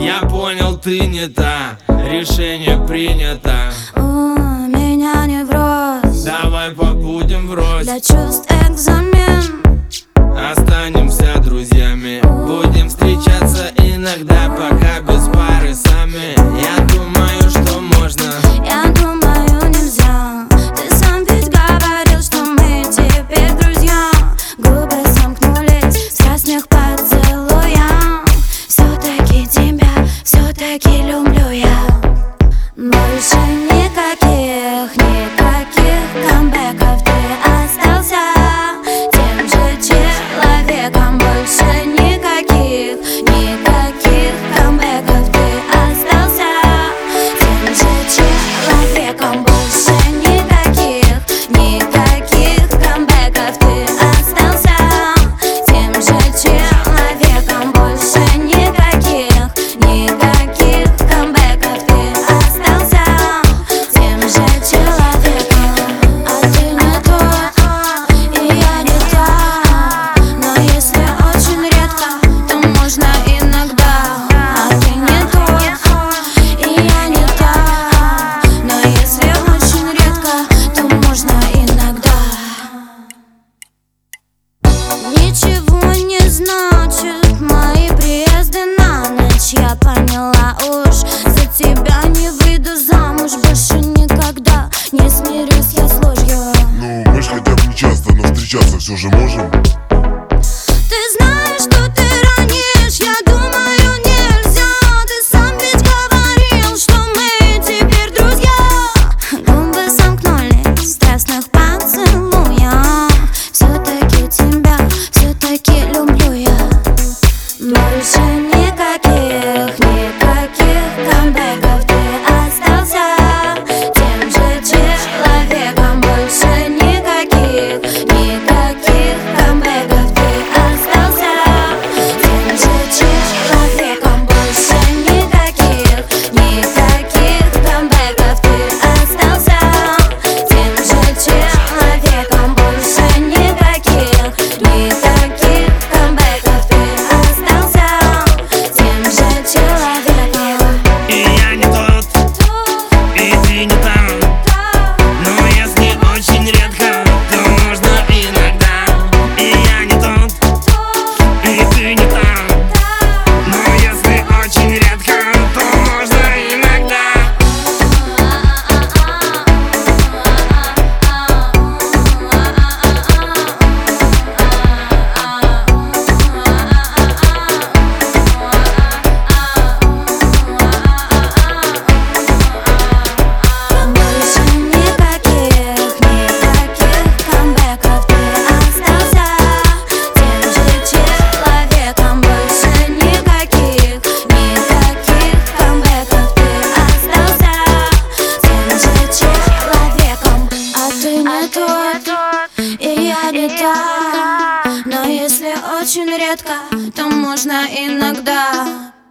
Я понял, ты не та, решение принято. У меня невроз, Давай побудем врозь. для чувств экзамен. Останемся друзьями, будем встречаться иногда, пока без пары сами. Я думаю, что можно. Я думаю, нельзя. Ты сам ведь говорил, что мы теперь друзья. Губы сомкнулись, страстных поцелуя. Все-таки тебя, все-таки люблю я. Больше никаких, никаких камбэков. Ты остался тем же человеком. Больше никаких, никаких камбэков. Ты остался тем же человеком. Больше никаких, никаких камбэков. Ты остался тем же человеком. Больше никаких, никаких камбэков. Ты остался тем же человеком. А ты не тот, и я не та. Но если очень редко, то можно иногда. А ты не тот, и я не та. Но если очень редко, то можно иногда. Ничего не значит мои приезды на ночь. Я поняла уж, за тебя не выйду замуж больше никогда. Не смирюсь я с ложью. Ну, мы ж хотя бы не часто, но встречаться все же можем. Ты знаешь, что ты ранишь, я думаю, нельзя. Ты сам ведь говорил, что мы теперь друзья. Губы сомкнулись в страстных поцелуях. Все-таки тебя, все-таки люблю я. Больше никаких, никаких камбэков. Ты остался тем же человеком. Больше никаких, никаких камбэков. Ты остался тем же человеком. Больше никаких, никаких камбэков. Ты остался тем же человеком. Больше никаких, никаких камбэков. Ты остался тем же человеком. И я не тот, и ты не там. Но если очень редко, то можно иногда. И я не тот, и ты не там. Но если очень редко, то можно иногда. Больше никаких, никаких камбэков. Ты остался тем же человеком. Больше никаких, никаких камбэков. Ты остался тем же человеком. А ты не тот, и я не та. Но если очень редко, то можно иногда.